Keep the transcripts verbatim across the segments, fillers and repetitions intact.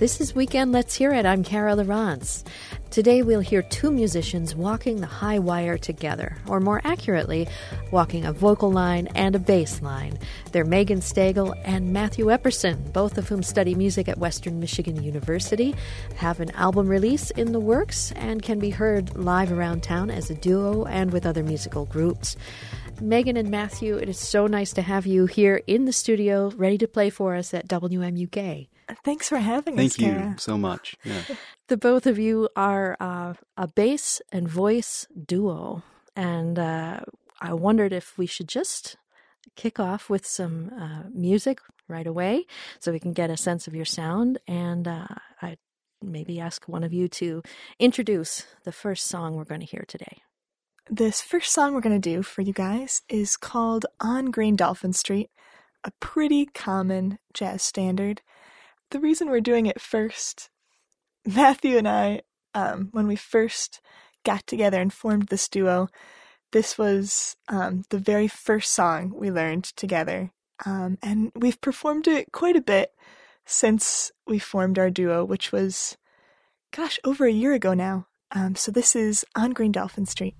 This is Weekend Let's Hear It. I'm Cara Lawrence. Today we'll hear two musicians walking the high wire together, or more accurately, walking a vocal line and a bass line. They're Megan Stagel and Matthew Epperson, both of whom study music at Western Michigan University, have an album release in the works, and can be heard live around town as a duo and with other musical groups. Megan and Matthew, it is so nice to have you here in the studio, ready to play for us at W M U K. Thanks for having Thank us, you Cara. so much. Yeah. The both of you are uh, a bass and voice duo, and uh, I wondered if we should just kick off with some uh, music right away so we can get a sense of your sound, and uh, I maybe ask one of you to introduce the first song we're going to hear today. This first song we're going to do for you guys is called On Green Dolphin Street, a pretty common jazz standard. The reason we're doing it first, Matthew and I, um, when we first got together and formed this duo, this was um, the very first song we learned together. Um, and we've performed it quite a bit since we formed our duo, which was, gosh, over a year ago now. Um, so this is On Green Dolphin Street.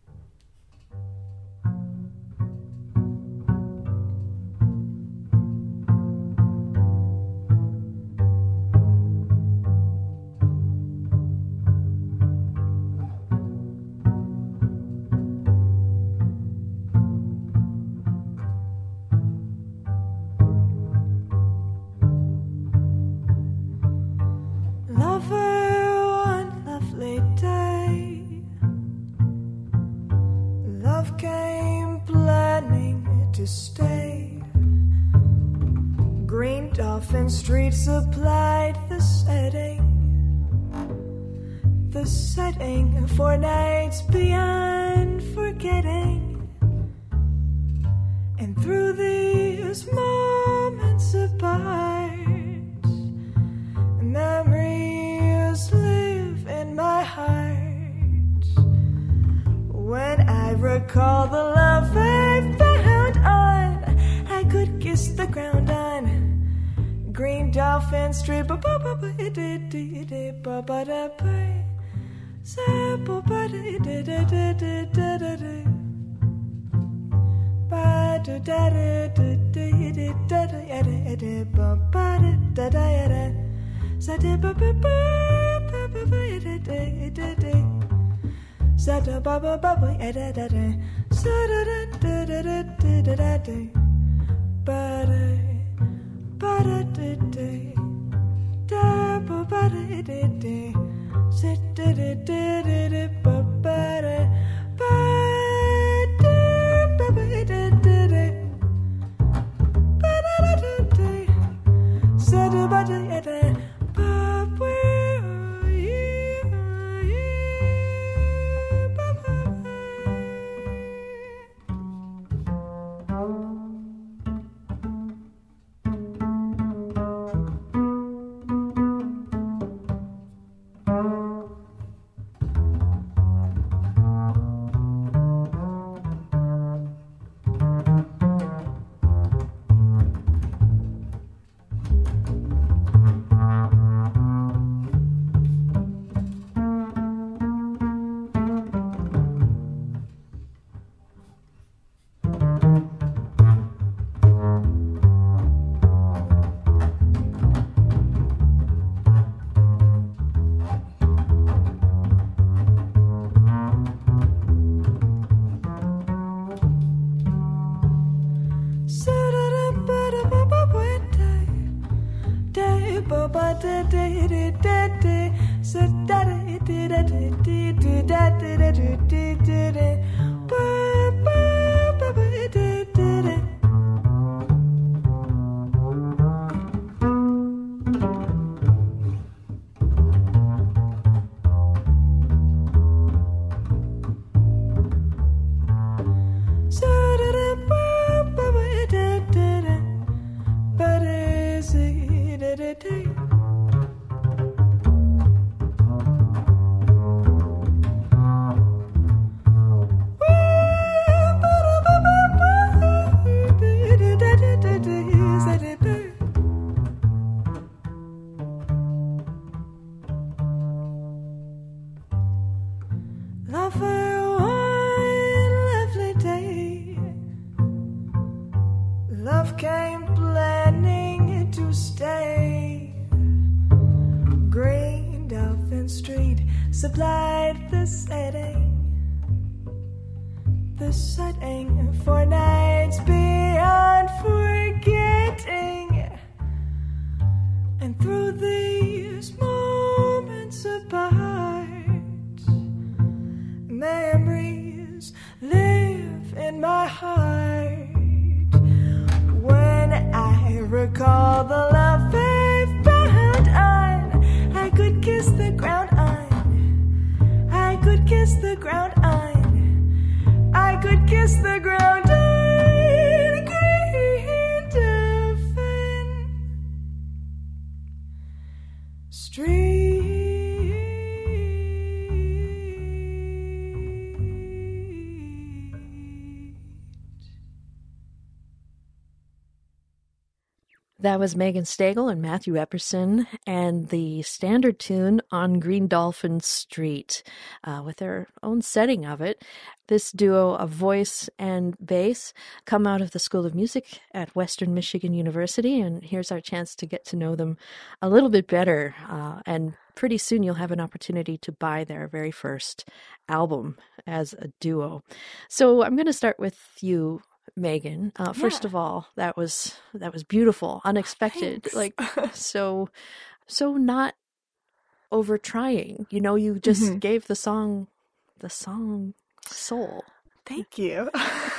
Stay. Green Dolphin Street supplied the setting, the setting for nights beyond forgetting. And through these moments apart, memories live in my heart. When I recall the love I found on, I could kiss the ground on Green Dolphin Street. Ba ba ba ba ba ba ba da ba. Sa ba ba da da da da da da da. Ba da da da da da da da ya da da ba ba da da ya da. Sa da ba ba ba ba ba ba ya da da da da. Sa da ba ba ba ba ya da da da. Sa da da da da da da da da. Ba da ba da da da. Da ba ba da da da. Sa da da da da da ba ba da ba da ba ba da da da. Ba da da da da. Sa da ba da ya da. Ba ba. Love for one lovely day. Love came planning to stay. Green Dolphin Street supplied the setting. The setting for nights beyond forgetting. And through these moments apart, memories live in my heart. When I recall the love I found on, I could kiss the ground on. I could kiss the ground on. I could kiss the ground on. Green Dolphin Street. That was Megan Stagel and Matthew Epperson, and the standard tune On Green Dolphin Street, uh, with their own setting of it. This duo of voice and bass come out of the School of Music at Western Michigan University, and here's our chance to get to know them a little bit better. Uh, and pretty soon you'll have an opportunity to buy their very first album as a duo. So I'm going to start with you, Megan. Uh, first Yeah. of all, that was that was beautiful, unexpected, Thanks. like so so not over trying. You know, you just Mhm. gave the song the song soul. Thank you.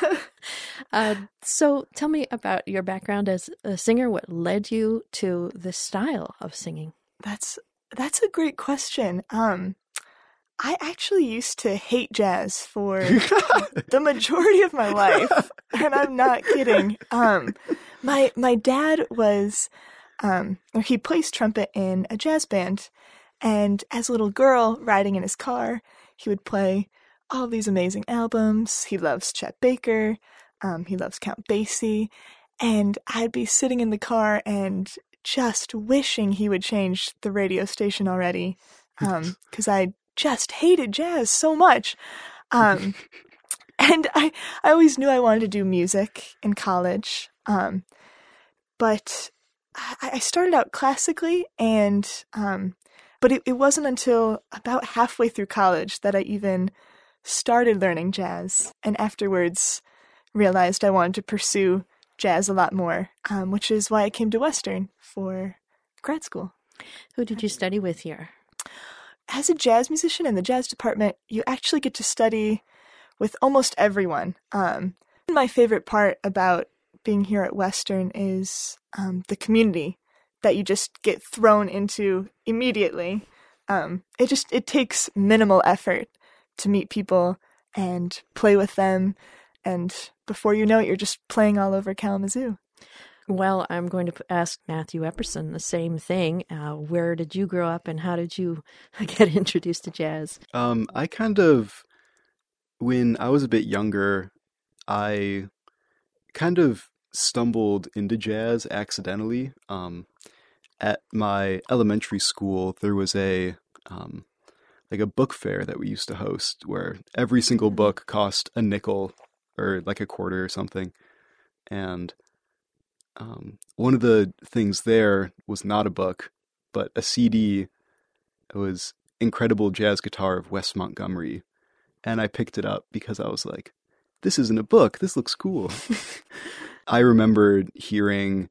Uh, so tell me about your background as a singer. What led you to this style of singing? That's that's a great question. Um, I actually used to hate jazz for the majority of my life, and I'm not kidding. Um, my my dad was, um, or he plays trumpet in a jazz band, and as a little girl riding in his car, he would play all these amazing albums. He loves Chet Baker. Um, he loves Count Basie, and I'd be sitting in the car and just wishing he would change the radio station already, um, because I just hated jazz so much. Um, and I, I always knew I wanted to do music in college. Um, but I, I started out classically, and um, but it, it wasn't until about halfway through college that I even started learning jazz, and afterwards realized I wanted to pursue jazz a lot more, um, which is why I came to Western for grad school. Who did you study with here? As a jazz musician in the jazz department, you actually get to study with almost everyone. Um, my favorite part about being here at Western is um, the community that you just get thrown into immediately. Um, it just it takes minimal effort to meet people and play with them, and before you know it, you're just playing all over Kalamazoo. Well, I'm going to p- ask Matthew Epperson the same thing. Uh, where did you grow up, and how did you get introduced to jazz? Um, I kind of, when I was a bit younger, I kind of stumbled into jazz accidentally. Um, at my elementary school, there was a um, like a book fair that we used to host, where every single book cost a nickel or like a quarter or something, and Um, one of the things there was not a book, but a C D. It was Incredible Jazz Guitar of Wes Montgomery. And I picked it up because I was like, this isn't a book. This looks cool. I remembered hearing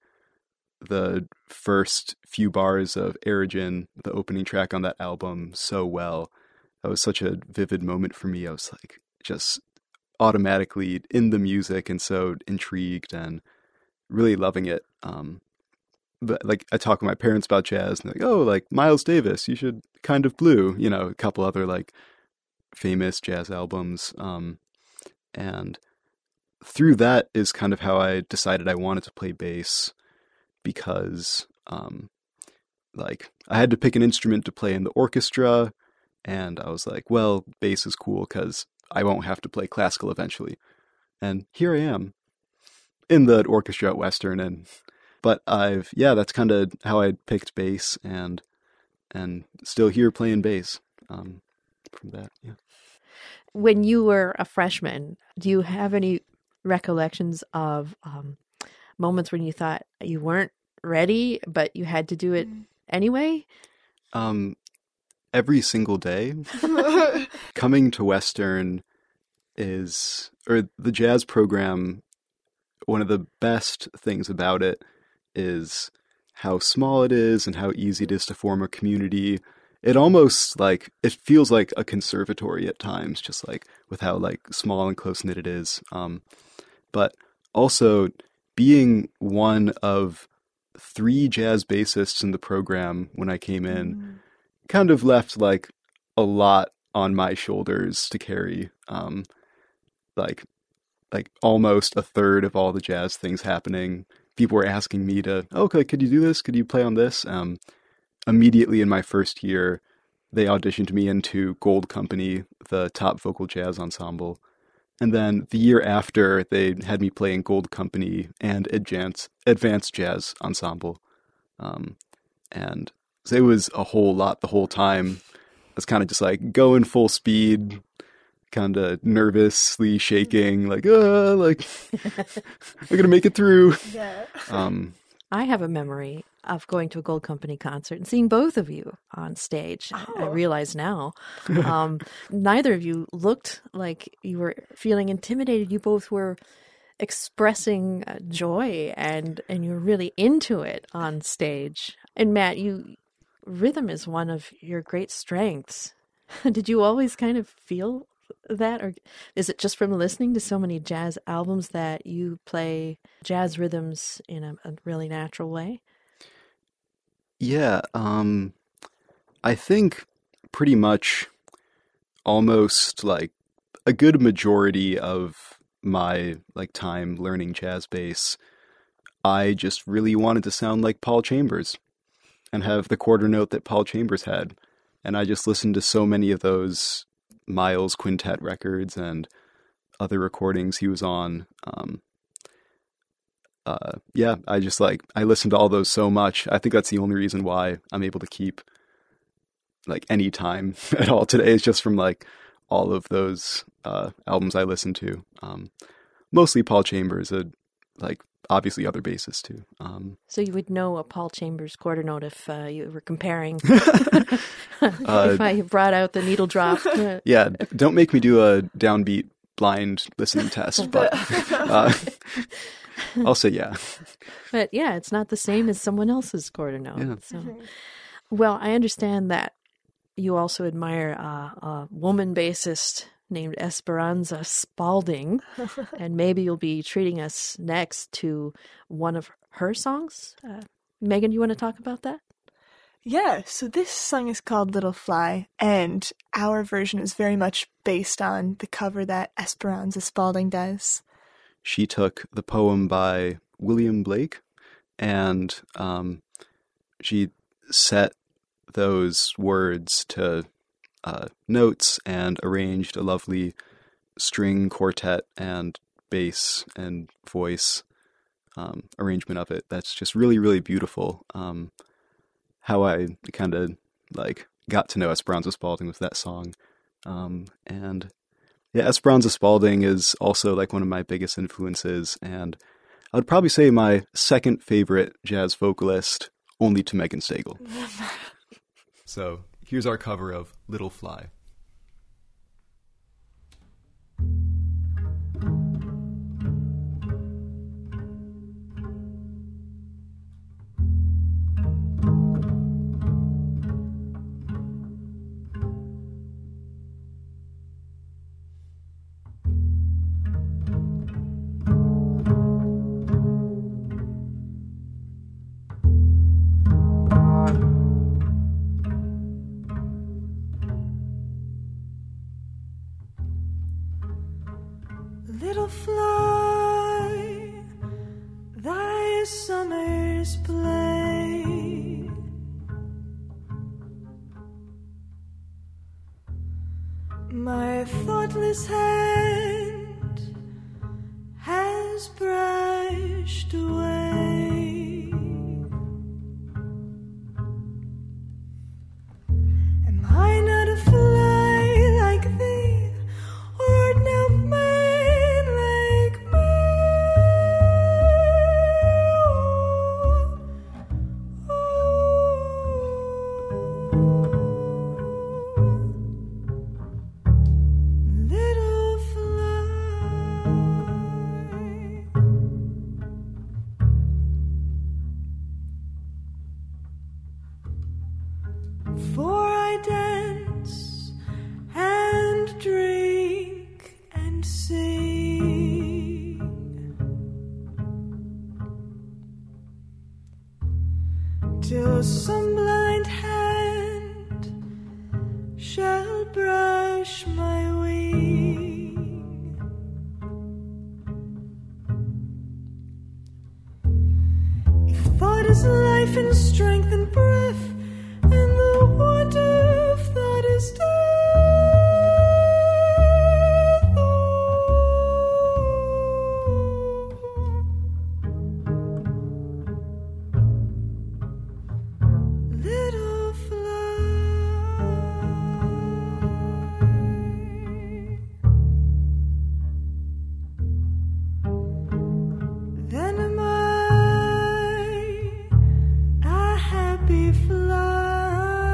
the first few bars of Erigen, the opening track on that album, so well. That was such a vivid moment for me. I was like, just automatically in the music and so intrigued and really loving it. Um, but like I talk with my parents about jazz, and they're like, oh, like Miles Davis, you should Kind of Blue, you know, a couple other like famous jazz albums. Um, and through that is kind of how I decided I wanted to play bass, because um, like I had to pick an instrument to play in the orchestra, and I was like, well, bass is cool because I won't have to play classical eventually. And here I am in the orchestra at Western, and but I've yeah, that's kind of how I picked bass, and and still here playing bass um, from that. Yeah. When you were a freshman, do you have any recollections of um, moments when you thought you weren't ready, but you had to do it anyway? Um, every single day. Coming to Western is, or the jazz program, one of the best things about it is how small it is and how easy it is to form a community. It almost like, it feels like a conservatory at times, just like with how like small and close knit it is. Um, but also being one of three jazz bassists in the program when I came in mm. kind of left like a lot on my shoulders to carry. Um, like, like almost a third of all the jazz things happening. People were asking me to, oh, okay, could you do this? Could you play on this? Um, immediately in my first year, they auditioned me into Gold Company, the top vocal jazz ensemble. And then the year after, they had me play in Gold Company and Advanced, advanced Jazz Ensemble. Um, and so it was a whole lot the whole time. I was kind of just like going full speed, kind of nervously shaking, like, uh, like, I'm going to make it through. Yeah. Um, I have a memory of going to a Gold Company concert and seeing both of you on stage. Oh. I realize now. Um, neither of you looked like you were feeling intimidated. You both were expressing uh, joy and, and you were really into it on stage. And Matt, you rhythm is one of your great strengths. Did you always kind of feel that, or is it just from listening to so many jazz albums that you play jazz rhythms in a, a really natural way? Yeah, um, I think pretty much almost like a good majority of my like time learning jazz bass, I just really wanted to sound like Paul Chambers and have the quarter note that Paul Chambers had. And I just listened to so many of those Miles Quintet records and other recordings he was on. Um, uh, yeah, I just like, I listened to all those so much. I think that's the only reason why I'm able to keep like any time at all today is just from like all of those uh, albums I listened to. Um, mostly Paul Chambers, uh, like obviously other bassists too. Um, so you would know a Paul Chambers quarter note if uh, you were comparing, uh, if I brought out the needle drop. Yeah, don't make me do a downbeat blind listening test, but uh, I'll say yeah. But yeah, it's not the same as someone else's quarter note. Yeah. So. Well, I understand that you also admire uh, a woman bassist named Esperanza Spalding, and maybe you'll be treating us next to one of her songs. Uh, Megan, you want to talk about that? Yeah, so this song is called Little Fly, and our version is very much based on the cover that Esperanza Spalding does. She took the poem by William Blake, and um, she set those words to uh, notes and arranged a lovely string quartet and bass and voice um, arrangement of it. That's just really, really beautiful. Um, how I kind of like got to know Esperanza Spalding with that song. Um, and yeah, Esperanza Spalding is also like one of my biggest influences, and I would probably say my second favorite jazz vocalist, only to Megan Stagel. So here's our cover of Little Fly. Little fly, thy summer's play, my thoughtless hand has brushed away. Am I not a fly like thee? brush my wing. If thought is life and strength and breath, and the wonder of thought is death. Little fly, then am I a happy fly.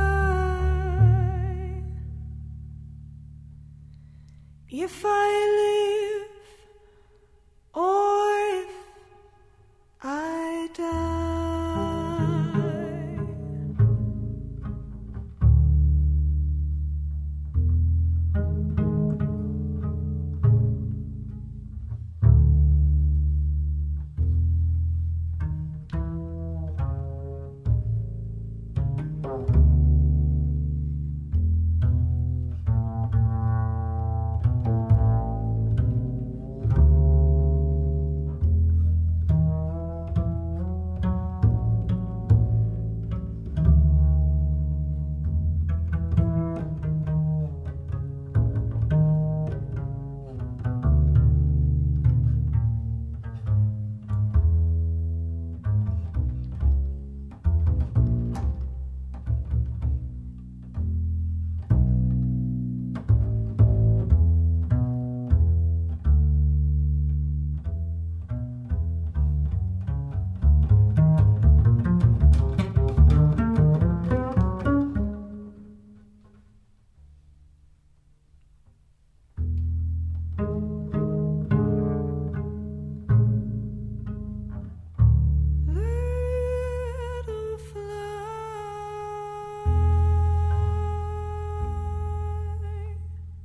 If I live or if I die. Little fly.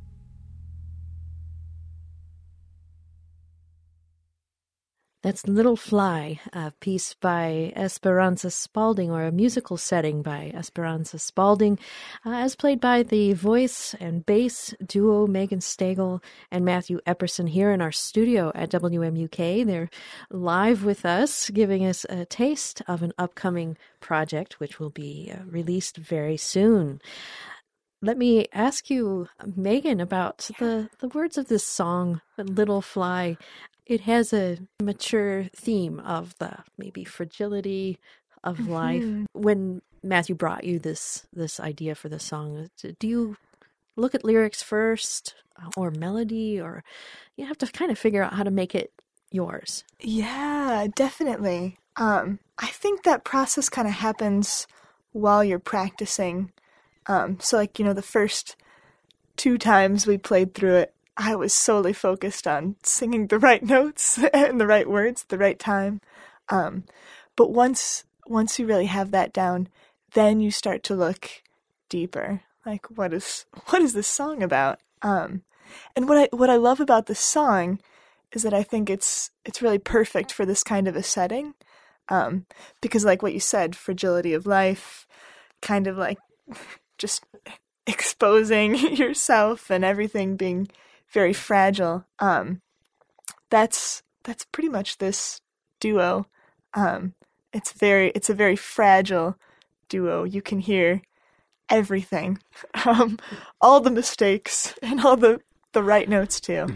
That's Little Fly, a piece by Esperanza Spalding, or a musical setting by Esperanza Spalding, uh, as played by the voice and bass duo Megan Stagel and Matthew Epperson here in our studio at W M U K. They're live with us, giving us a taste of an upcoming project, which will be uh, released very soon. Let me ask you, Megan, about the, the words of this song, Little Fly. It has a mature theme of the maybe fragility of life. When Matthew brought you this this idea for the song, do you look at lyrics first or melody, or you have to kind of figure out how to make it yours? Yeah, definitely. Um, I think that process kind of happens while you're practicing. Um, so like, you know, the first two times we played through it, I was solely focused on singing the right notes and the right words at the right time. Um, but once once you really have that down, then you start to look deeper. Like, what is what is this song about? Um, and what I what I love about this song is that I think it's it's really perfect for this kind of a setting. Um, because like what you said, fragility of life, kind of like just exposing yourself and everything being very fragile. Um, that's that's pretty much this duo. Um, it's very it's a very fragile duo. You can hear everything, um, all the mistakes and all the the right notes too.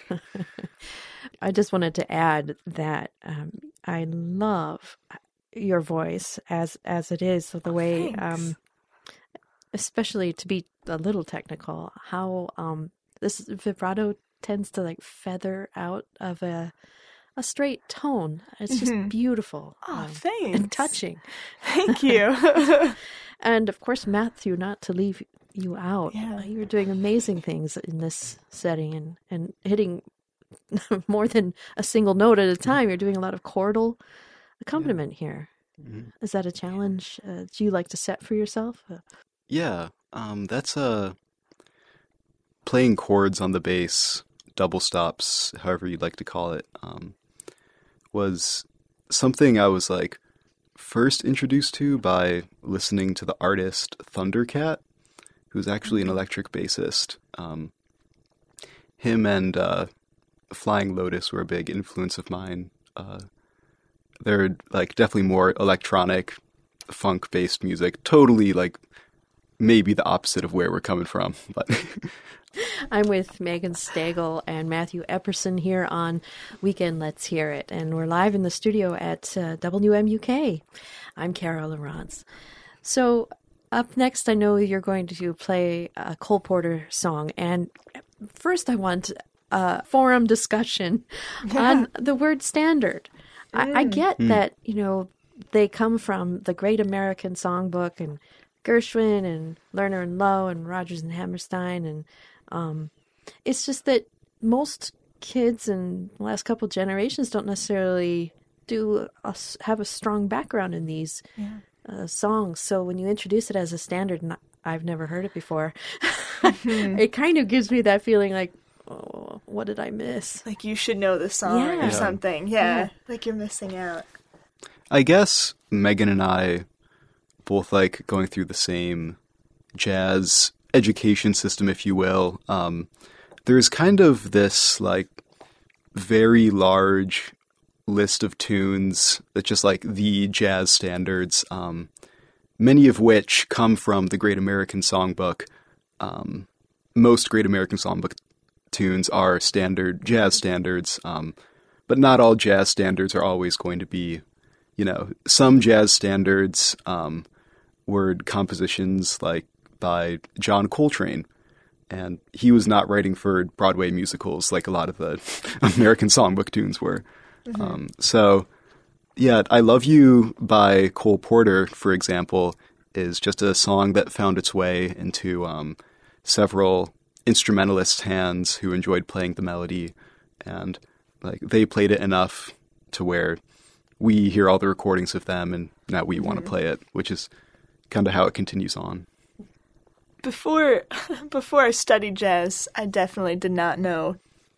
I just wanted to add that um, I love your voice as as it is, so the Oh, way, thanks. um, especially to be a little technical, how um, this vibrato tends to like feather out of a a straight tone. It's just Mhm. beautiful. Oh, um, thanks. and touching. Thank you. And of course, Matthew, not to leave you out. Yeah. Uh, You're doing amazing things in this setting and, and hitting more than a single note at a time. You're doing a lot of chordal accompaniment here. Mhm. Is that a challenge uh, do you like to set for yourself? Uh, Yeah, um, that's uh, playing chords on the bass, double stops, however you'd like to call it, um, was something I was like first introduced to by listening to the artist Thundercat, who's actually an electric bassist. Um, him and uh, Flying Lotus were a big influence of mine. Uh, they're like definitely more electronic, funk-based music. Totally like maybe the opposite of where we're coming from, but. I'm with Megan Stagel and Matthew Epperson here on Weekend Let's Hear It, and we're live in the studio at uh, W M U K. I'm Cara Lawrence. So up next, I know you're going to play a Cole Porter song, and first I want a forum discussion on the word standard. I, I get mm. that, you know, they come from the Great American Songbook and Gershwin and Lerner and Lowe and Rodgers and Hammerstein, and um, it's just that most kids in the last couple generations don't necessarily do a, have a strong background in these yeah. uh, songs. So when you introduce it as a standard, and I've never heard it before, mm-hmm. it kind of gives me that feeling like, oh, what did I miss? Like you should know the song yeah. or Yeah. something. Yeah. yeah, like you're missing out. I guess Megan and I both like going through the same jazz education system, if you will. Um, there's kind of this like very large list of tunes that's just like the jazz standards, um, many of which come from the Great American Songbook. Um, most Great American Songbook tunes are standard jazz standards, um, but not all jazz standards are always going to be, you know, some jazz standards um, were compositions like by John Coltrane, and he was not writing for Broadway musicals like a lot of the American Songbook tunes were. Mm-hmm. Um, so, yeah, I Love You by Cole Porter, for example, is just a song that found its way into um, several instrumentalists' hands who enjoyed playing the melody, and like they played it enough to where we hear all the recordings of them, and now we mm-hmm. want to play it, which is kind of how it continues on. Before before I studied jazz, I definitely did not know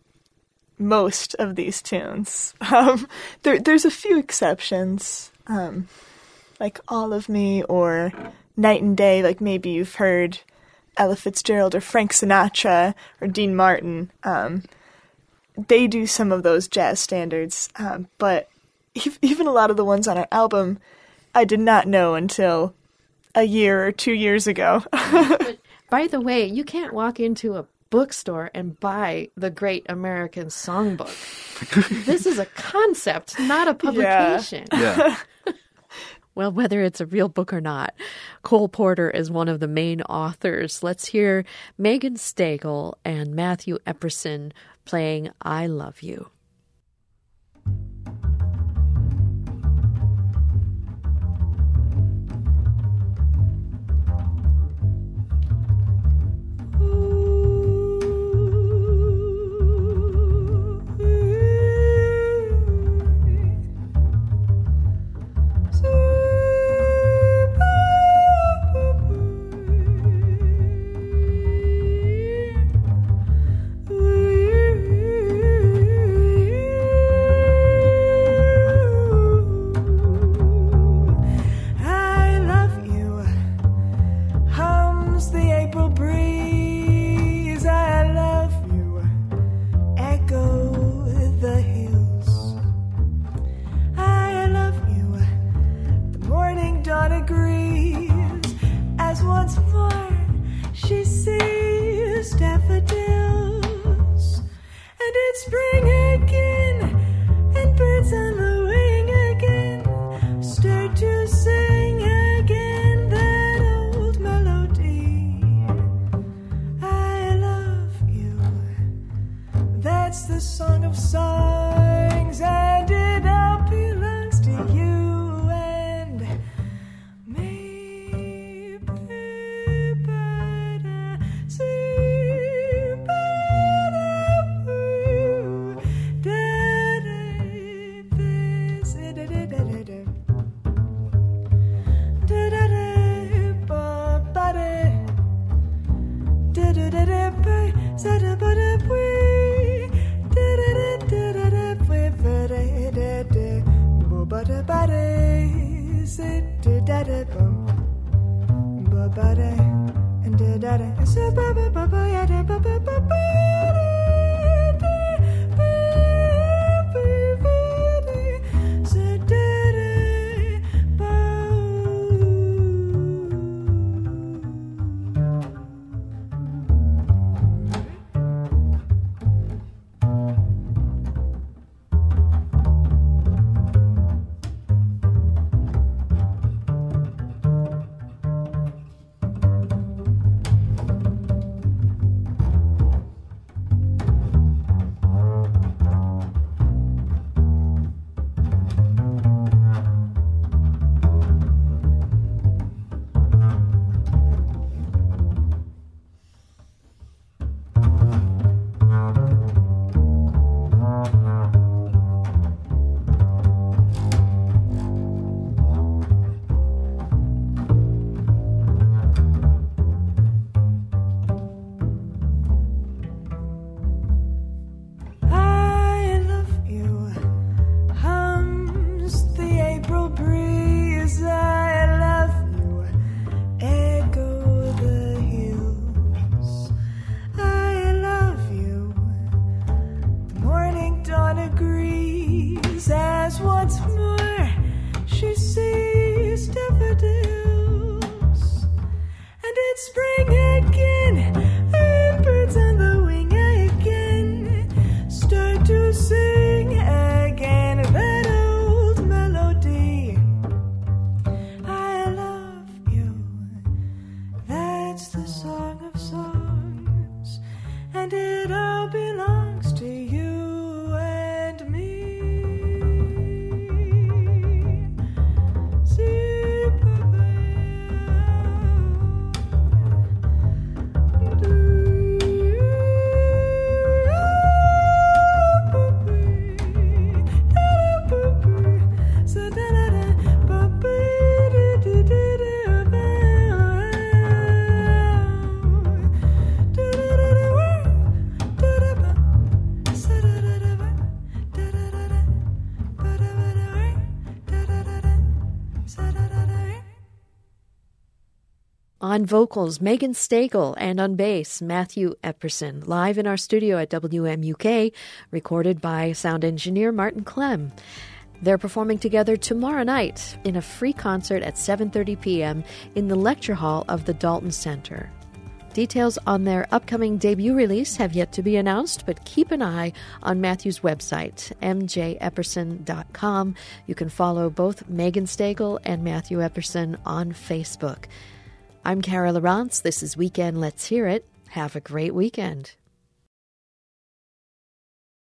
most of these tunes. Um, there, there's a few exceptions, um, like All of Me or Night and Day, like maybe you've heard Ella Fitzgerald or Frank Sinatra or Dean Martin. Um, they do some of those jazz standards, um, but even a lot of the ones on our album, I did not know until a year or two years ago. But by the way, you can't walk into a bookstore and buy the Great American Songbook. This is a concept, not a publication. Yeah. yeah. Well, whether it's a real book or not, Cole Porter is one of the main authors. Let's hear Megan Stagel and Matthew Epperson playing I Love You. On vocals, Megan Stagel, and on bass, Matthew Epperson, live in our studio at W M U K, recorded by sound engineer Martin Clem. They're performing together tomorrow night in a free concert at seven thirty p.m. in the lecture hall of the Dalton Center. Details on their upcoming debut release have yet to be announced, but keep an eye on Matthew's website, m j epperson dot com. You can follow both Megan Stagel and Matthew Epperson on Facebook. I'm Cara Lawrence. This is Weekend Let's Hear It. Have a great weekend.